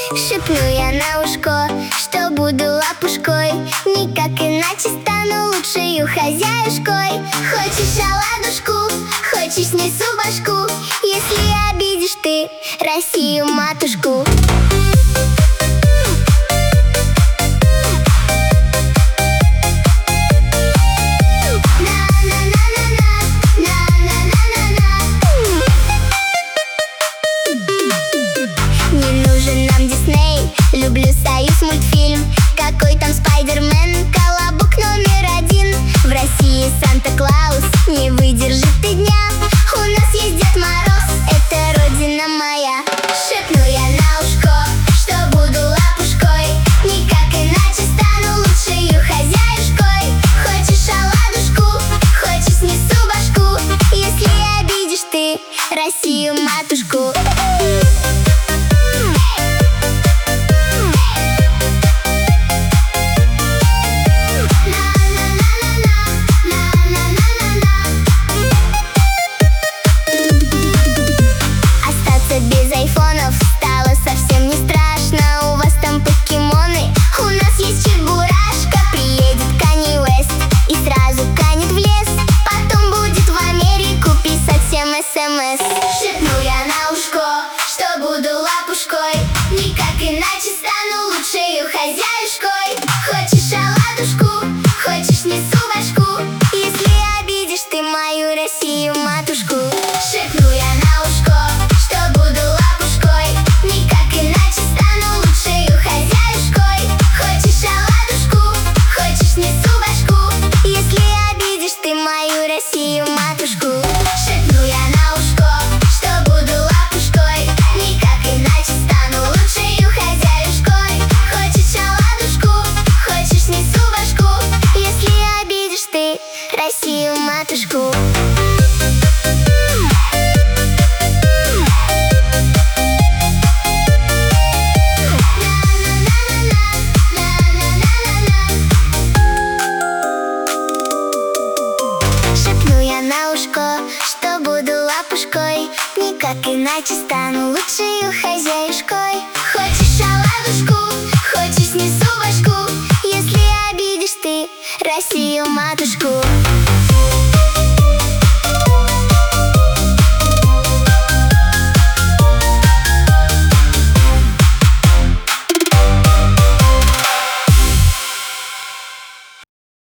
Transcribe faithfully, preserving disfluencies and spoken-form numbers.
Шепну я на ушко, что буду лапушкой. Никак иначе стану лучшею хозяюшкой. Хочешь оладушку, хочешь снесу башку, если обидишь ты Россию матушку. Люблю Союз мультфильм. Какой там Спайдермен, колобок номер один. В России Санта-Клаус не выдержит и дня. У нас есть Дед Мороз, это родина моя. Шепну я на ушко, что буду лапушкой. Никак иначе стану лучшею хозяюшкой. Хочешь оладушку, хочешь снесу башку, если обидишь ты Россию матушку. Без айфонов стало совсем не страшно. У вас там покемоны, у нас есть Чебурашка. Приедет Канье Уэст и сразу канет в лес. Потом будет в Америку писать всем эс эм эс. Шепну я на ушко, что буду лапушкой. Никак иначе стану лучшею хозяюшкой. Хочешь оладушку, хочешь снесу башку, если обидишь ты мою Россию матушку. Шепну я на ушко, что буду лапушкой. Никак иначе стану лучшею хозяюшкой. Хочешь оладушку, хочешь снесу башку, если обидишь ты мою Россию матушку. Шепну я на ушко, что буду лапушкой. Никак иначе стану лучшею хозяюшкой. Хочешь оладушку, хочешь снесу башку, если обидишь ты Россию матушку. На ушко, что буду лапушкой. Никак иначе стану лучшею хозяюшкой. Хочешь оладушку,